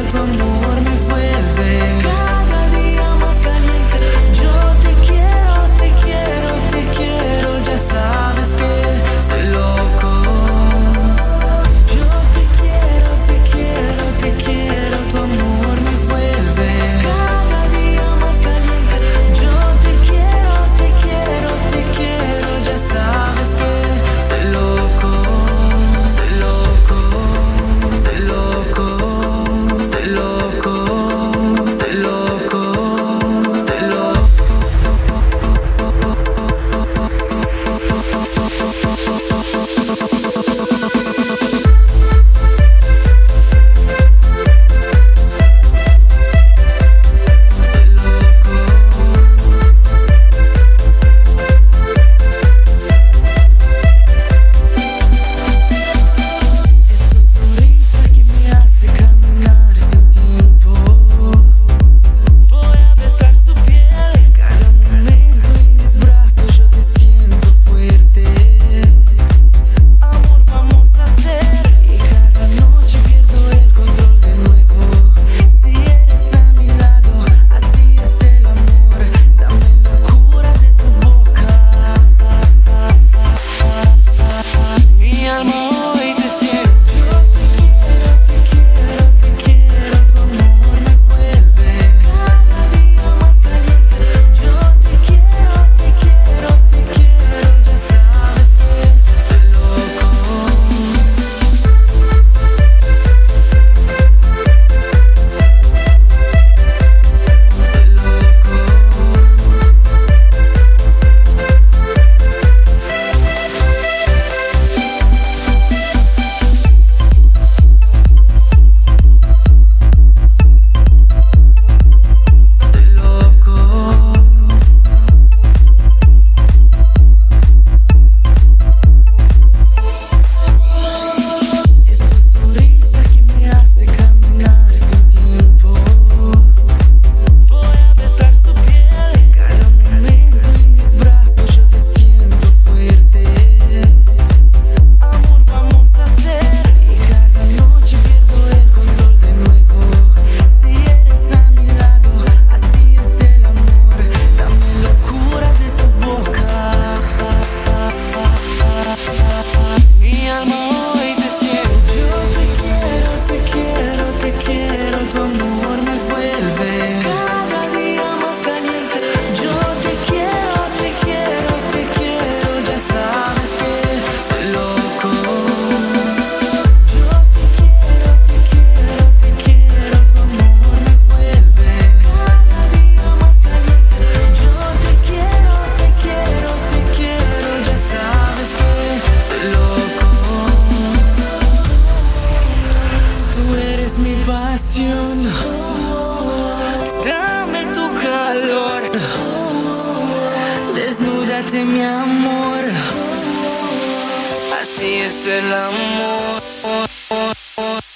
tu amor me vuelve cada día más caliente. Yo te quiero, te quiero, te quiero, ya sabes que estoy loco. Yo te quiero, te quiero, te quiero, tu amor me vuelve cada día más caliente. Yo te quiero, te quiero, te quiero, ya sabes que estoy loco, estoy loco, estoy loco, estoy loco, estoy loco, estoy loco. Dame tu calor, desnúdate mi amor, así es el amor.